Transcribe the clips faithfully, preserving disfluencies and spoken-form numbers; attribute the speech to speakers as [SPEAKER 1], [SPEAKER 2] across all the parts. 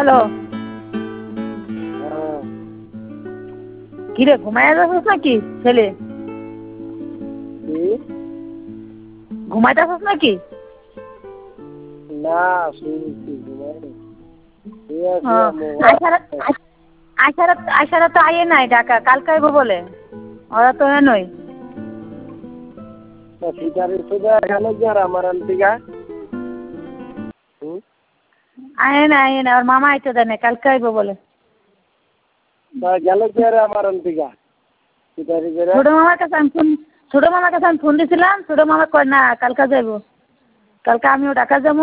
[SPEAKER 1] Hello কিরে ঘুমায় যাচ্ছিস নাকি ছেলে ঘুমাইতেছিস নাকি
[SPEAKER 2] না শুনছি
[SPEAKER 1] আইসারা তো আইয়ে নাই ঢাকা কালকে আইবো বলে ওরা তো নই
[SPEAKER 2] আমার আন্টিকা
[SPEAKER 1] আয়ে না আয়ে না ওর মামা আইতে দেয় না কালকে আইবো বলে
[SPEAKER 2] গেল কি আর আমার আন্টিকা
[SPEAKER 1] ছোট মামার কাছে আমি ফোন ছোট মামার কাছে আমি ফোন দিয়েছিলাম ছোট মামা কয় না কালকে যাইবো কালকে আমিও ঢাকা যাবো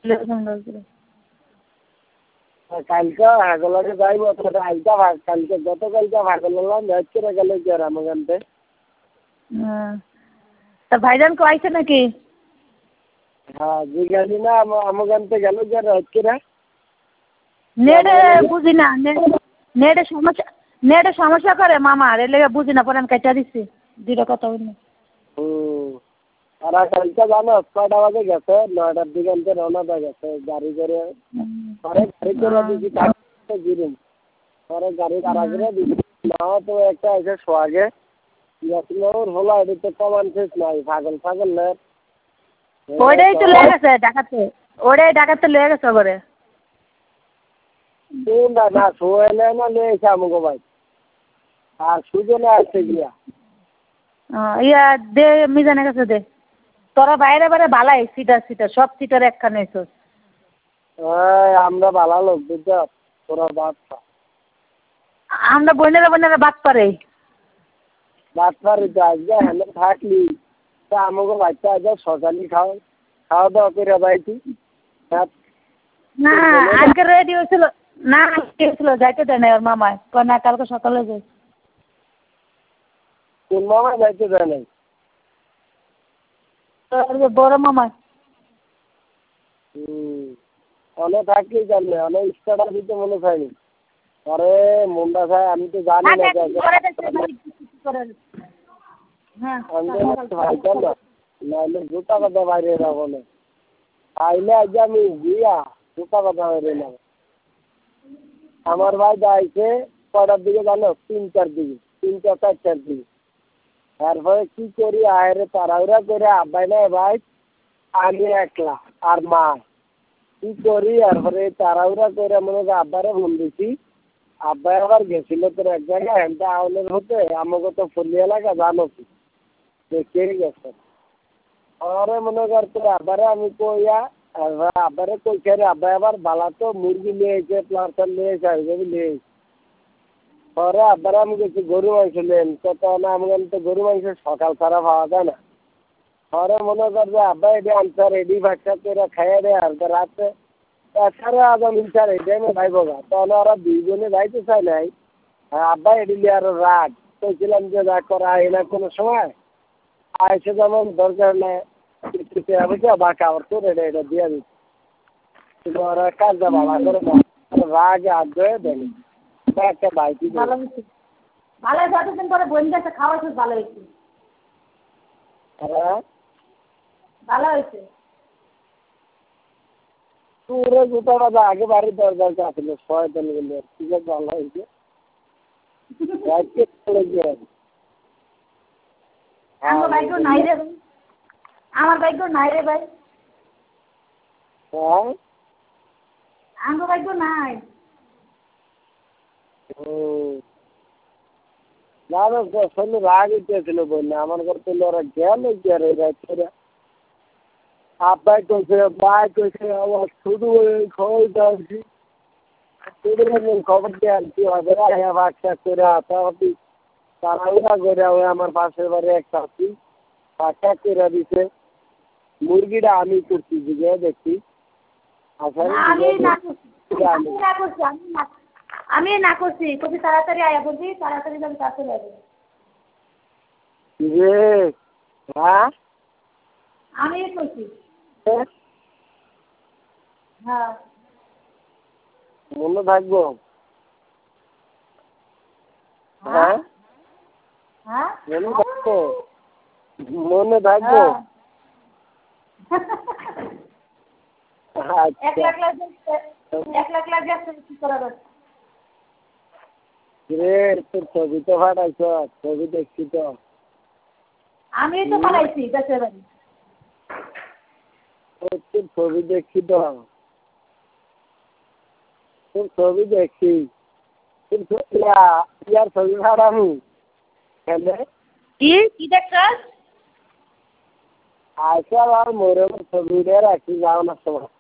[SPEAKER 2] কালকে হাগলাকে যাইব আইটা ভাগ কালকে গতকালকে ভাগলাম ম্যাচ করে গেল কি আর আমার গানতে
[SPEAKER 1] তা ভাইজান কো আইছে নাকি
[SPEAKER 2] হ্যাঁ জিজ্ঞাসি না আমার গানতে গেল কি আর হচ্ছে
[SPEAKER 1] নেড়ে বুঝি না নেড়ে সমস্যা নেড়ে সমস্যা করে মামা এর লেগে বুঝি না পরে আমি কাটা দিচ্ছি দুটো কথা বলি
[SPEAKER 2] হুম আর কালকে জানো ছয়টা বাজে গেছে নয়টার দিকে আনতে রওনা হয়ে গেছে গাড়ি করে পরে গাড়ি করে দিচ্ছি গিরিম পরে গাড়ি তারা করে দিচ্ছি নাও তো একটা এসে সোয়াগে ইয়াসিনোর হলো এটা তো কমান শেষ নাই পাগল পাগল না
[SPEAKER 1] ওইটাই তো লেগে গেছে ঢাকাতে ওইটাই ঢাকাতে লেগে গেছে করে
[SPEAKER 2] না না সোয়েলে না নিয়ে এসে আমাকে ভাই আর সুজনে আসছে গিয়া
[SPEAKER 1] ইয়া দে মিজানের কাছে দে তোরা বাইরে বাইরে বালাই সিটার সিটার সব সিটার একখানে এসো
[SPEAKER 2] আমরা বালা লোক বুঝছো তোরা বাদ
[SPEAKER 1] আমরা বোনেরা বোনেরা বাদ পারে
[SPEAKER 2] বাদ পারে তো আজকে হ্যাঁ থাকলি তা আমাকে বাচ্চা আজকে সকালে খাও খাওয়া দাওয়া করে বাইছি
[SPEAKER 1] না আজকে রেডি হয়েছিল না আজকে হয়েছিল যাইতে দেয় না ওর মামায় কয় না কালকে সকালে যাই
[SPEAKER 2] কোন মামায় যাইতে দেয় নাই
[SPEAKER 1] বড় মামায়
[SPEAKER 2] হুম অনেক থাকলেই জানবে অনেক ইচ্ছাটা দিতে মনে চাইনি আরে মুন্ডা ভাই আমি তো জানি না নাহলে জুতা কথা বাইরে যাবো না আইলে আজ আমি গিয়া জুতা কথা বাইরে নেব আমার ভাই যাইছে কটার দিকে জানো তিনটার দিকে তিনটা চারটার দিকে তারপরে কি করি আয়রে তাড়াহুড়া করে আব্বাই না ভাই আমি একলা আর মা কি করি তারপরে তাড়াহুড়া করে মনে হয় আব্বারে ফোন দিছি আব্বাই আবার গেছিল তোর এক জায়গায় হ্যাঁ আউলের হতে আমাকে তো ফুলি এলাকা জানো কি দেখে গেছে আরে মনে কর তোর আব্বারে আমি কইয়া আব্বারে কইছে রে আব্বাই আবার বালা তো মুরগি নিয়ে এসে প্লাস্টার নিয়ে এসে আসবে নিয়ে এসে পরে আব্বারে আমি গেছি গরু মাংস নেন কত না আমি তো গরু মাংস সকাল ছাড়া পাওয়া যায় না পরে মনে কর যে আব্বা এটি আনছে রেডি ভাগটা করে খাইয়ে দেয় আর রাতে এছাড়া আজ মিলছে এই টাইমে ভাই বগা তাহলে ওরা দুইজনে যাইতে চায় নাই আব্বা এটি নিয়ে আরো রাগ কইছিলাম যে যা করা এনা কোনো সময় আইসে যেমন দরকার নেই বাকি আবার তোর এটা এটা দিয়ে দিচ্ছে কিন্তু ওরা কাজটা ভালো করে রাগ আগ্রহে দেয়নি একটা বাইক
[SPEAKER 1] ভালো হয়েছে ভালো হয়েছে এতদিন পরে বোন কাছে খাওয়া খুব ভালো হয়েছে
[SPEAKER 2] হ্যাঁ
[SPEAKER 1] ভালো হয়েছে
[SPEAKER 2] পুরো জুতাটা আগে বাড়ির দরকার ছিল শয়তান গুলো ঠিক আছে ভালো হয়েছে
[SPEAKER 1] আমার ভাগ্য নাই রে আমার ভাগ্য নাই রে ভাই
[SPEAKER 2] হ্যাঁ
[SPEAKER 1] আমার ভাগ্য নাই
[SPEAKER 2] না না শরীরে রাগ উঠেছিল বললে আমার ঘর তো ওরা গেল গিয়ে রাত্রে আব্বাই কইছে ভাই কইছে আমার শুধু খবর দিয়েছি শুধু খবর দিয়ে আনছি হবে হ্যাঁ বাচ্চা করে হাতাহাতি তাড়াহুড়া করে ওই আমার পাশের বাড়ি এক চাষি বাচ্চা করে দিছে মুরগিটা আমি করছি বুঝে দেখছি
[SPEAKER 1] আমি না করছি কবি তাড়াতাড়ি আয়া বলছি তাড়াতাড়ি যাবি কাছে যাবে
[SPEAKER 2] হ্যাঁ
[SPEAKER 1] আমি করছি হ্যাঁ
[SPEAKER 2] মনে থাকবো হ্যাঁ
[SPEAKER 1] হ্যাঁ
[SPEAKER 2] মনে থাকবো মনে থাকবো
[SPEAKER 1] এক লাখ এক লাখ লাগে আছে কি করার?
[SPEAKER 2] রে তোর ছবি তো পাঠাইছ, ছবি দেখছি তো।
[SPEAKER 1] আমি তো পাঠাইছি দেশের বাড়ি।
[SPEAKER 2] তোর ছবি দেখছি তো, তোর ছবি দেখছি। তোর ছবি ইয়ার ছবি পাঠামু কেন?
[SPEAKER 1] কি কি দেখছস?
[SPEAKER 2] আজকাল আর মোরে ছবি দিয়ে রাখি যাও না সময়।